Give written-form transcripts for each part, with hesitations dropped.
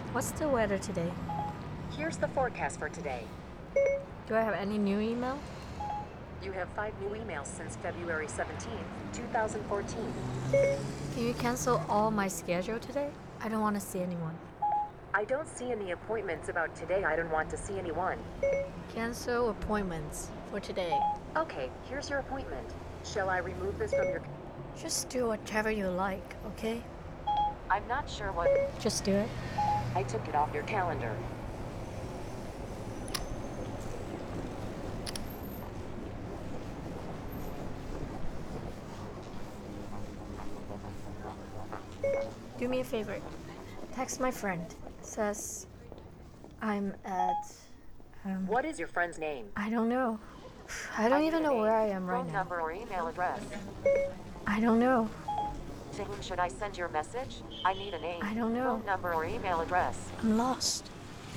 What's the weather today? Here's the forecast for today. Do I have any new email? You have 5 new emails since February 17th, 2014. Can you cancel all my schedule today? I don't want to see anyone. I don't see any appointments about today. I don't want to see anyone. Cancel appointments for today. Okay, here's your appointment. Shall I remove this from your... Just do whatever you like, okay? I'm not sure what... Just do it. I took it off your calendar. Do me a favor. Text my friend. Says I'm at... What is your friend's name? I don't know. I don't even know where I am right Phone now. number or email address. I don't know. To whom should I send your message? I need a name. I don't know. Phone number or email address. I'm lost.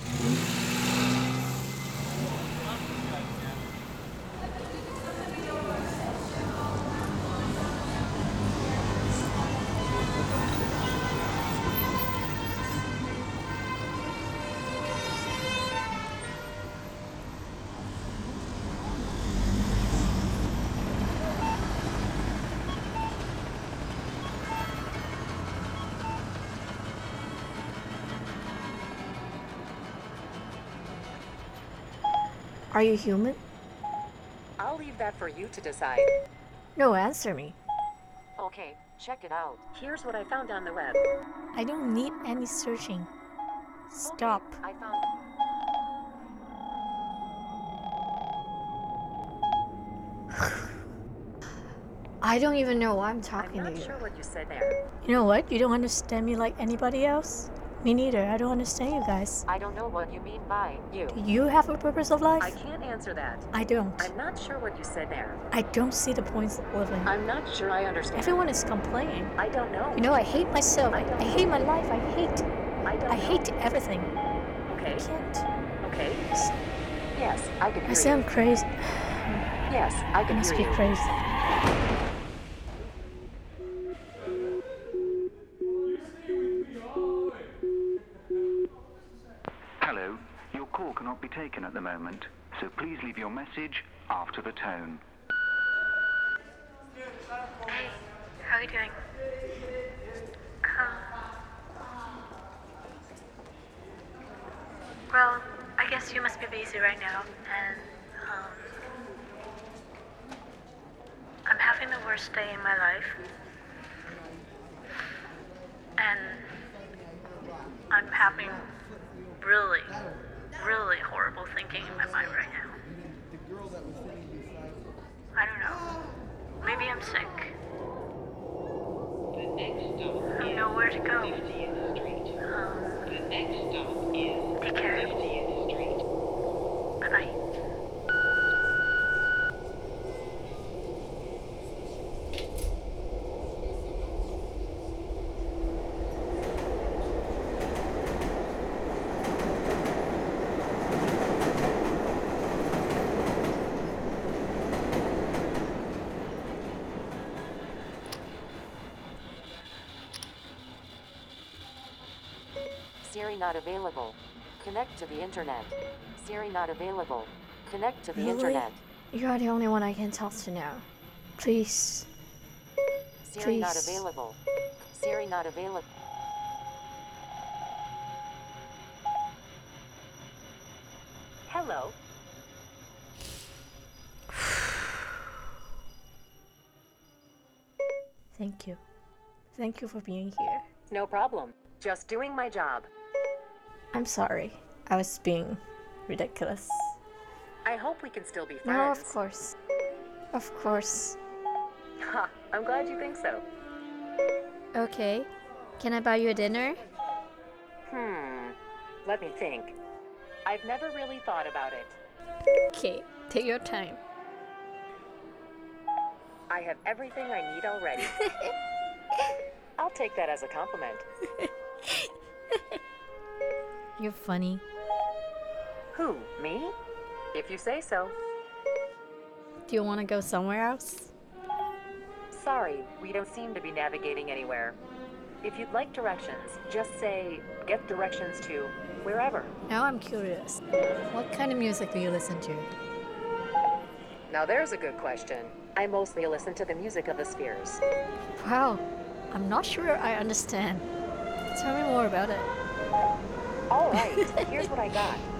Are you human? I'll leave that for you to decide. No, answer me. Okay, check it out. Here's what I found on the web. I don't need any searching. Stop. Okay, I found... I don't even know why I'm I'm talking to not you. sure what you said there. You know what? You don't understand me like anybody else? Me neither. I don't understand you guys. I don't know what you mean by you. Do you have a purpose of life? I can't answer that. I don't. I'm not sure what you said there. I don't see the points of living. I'm not sure I understand. Everyone is complaining. I don't know. You know, I hate myself. I hate my life. I hate I hate everything. Okay. I can't. Okay. Yes, I can hear I sound you. crazy. Yes, I I can must hear be you. crazy. Hello, your call cannot be taken at the moment, so please leave your message after the tone. Hey, how are you doing? Well, I guess you must be busy right now, and I'm having the worst day in my life, and I'm having really, really horrible thinking in my mind right now. I don't know. Maybe I'm sick. The next stop I don't know where to go. 50th Street. The next stop is Take care. 50th Street. Bye-bye. Siri not available. Connect to the internet. Siri not available. Connect to the internet. You're the only one I can talk to now. Please. Siri not Please. available. Siri not available. Hello. Thank you. Thank you for being here. No problem. Just doing my job. I'm sorry. I was being ridiculous. I hope we can still be friends. No, of course. Of course. Ha, I'm glad you think so. Okay. Can I buy you a dinner? Let me think. I've never really thought about it. Okay. Take your time. I have everything I need already. I'll take that as a compliment. You're funny. Who, me? If you say so. Do you want to go somewhere else? Sorry, we don't seem to be navigating anywhere. If you'd like directions, just say, get directions to wherever. Now I'm curious. What kind of music do you listen to? Now there's a good question. I mostly listen to the music of the spheres. Wow, I'm not sure I understand. Tell me more about it. All right, here's what I got.